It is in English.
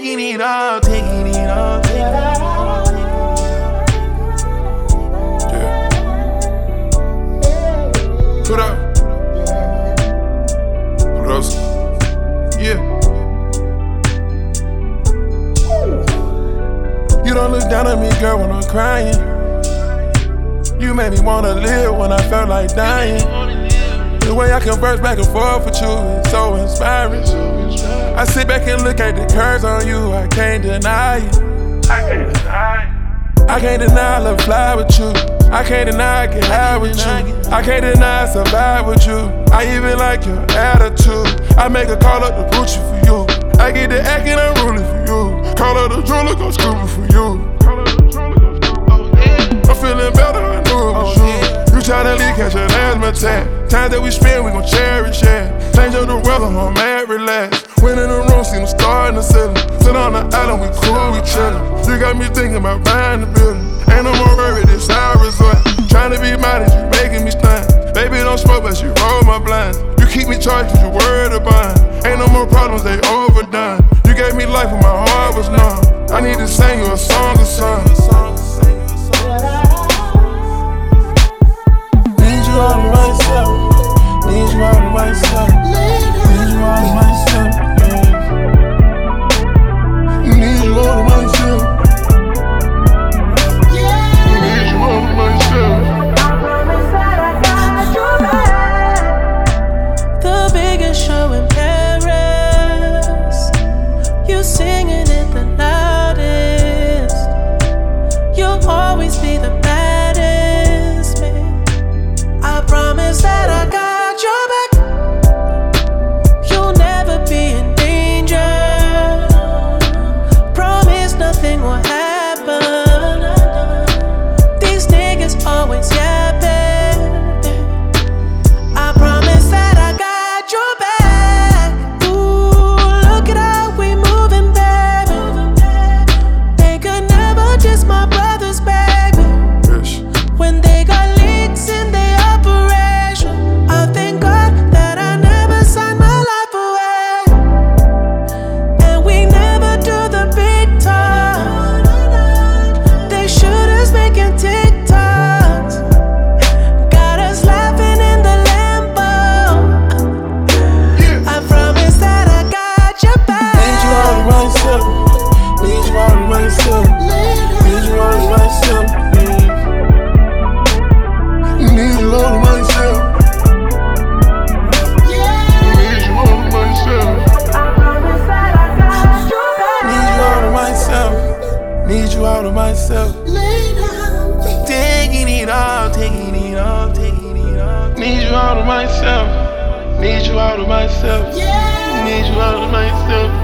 taking it all, taking it all, taking it all. Yeah. Put up. Put up. Yeah. You don't look down at me, girl, when I'm crying. You made me wanna live when I felt like dying. The way I converse back and forth with you is so inspiring. I sit back and look at the curves on you, I can't deny it. I can't deny I love fly with you. I can't deny I get high with you. I can't deny I survive with you. I even like your attitude. I make a call up to Gucci for you. I get the acting unruly for you. Call up the jeweler, go scuba for you. I'm feeling better, I knew it was you. You try to leave, catch an asthma attack. Times that we spend, we gon' cherish, yeah. Change up the weather, I'm mad, relax. Went in the room, seen the star in the ceiling. Sit on the island, we cool, we chillin'. You got me thinking about buying the building. Ain't no more worry, this our resort. Tryna be modest, you making me stunt. Baby don't smoke, but she roll my blinds. You keep me charged, cause you word of bond. Ain't no more problems, they overdone. You gave me life when my heart was numb. I need to sing you a song or something. Need you all to myself. Need you all to myself. Need you all to myself. Need you all to myself. Need you all to myself. I promise that I got your back. The biggest show in Paris. You singing it the loudest. You'll always be the baddest man. I promise that I got your back. You'll never be in danger. Promise nothing will happen. These niggas always yapping. I promise that I got your back. Ooh, look at how we moving, baby. They could never diss my brothers, baby. When they got leaks in their operation, I thank God that I never signed my life away. And we never do the big talk. They shoot us making TikToks. Got us laughing in the Lambo. I promise that I got your back. Need you all to myself. Need you all to myself. Need you all to myself. Need you all to myself. Need you all to myself. I promise that I got your back. Need you all to myself. Need you all to myself. Taking it all, taking it all, taking it all. Need you all to myself. Need you all to myself. Need you all to myself.